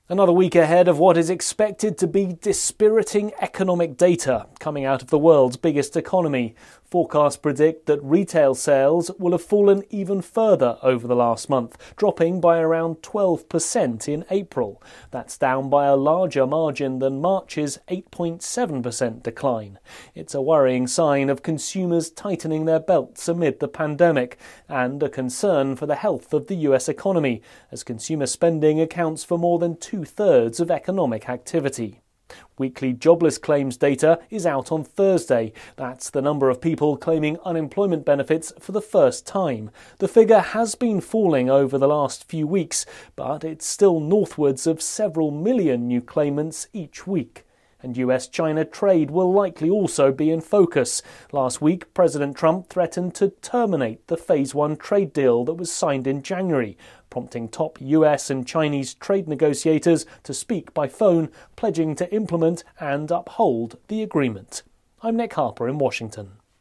Another week ahead of what is expected to be dispiriting economic data coming out of the world's biggest economy. Forecasts predict that retail sales will have fallen even further over the last month, dropping by around 12% in April. That's down by a larger margin than March's 8.7% decline. It's a worrying sign of consumers tightening their belts amid the pandemic and a concern for the health of the US economy, as consumer spending accounts for more than two-thirds of economic activity. Weekly jobless claims data is out on Thursday. That's the number of people claiming unemployment benefits for the first time. The figure has been falling over the last few weeks, but it's still northwards of several million new claimants each week. And US-China trade will likely also be in focus. Last week, President Trump threatened to terminate the Phase 1 trade deal that was signed in January, prompting top US and Chinese trade negotiators to speak by phone, pledging to implement and uphold the agreement. I'm Nick Harper in Washington.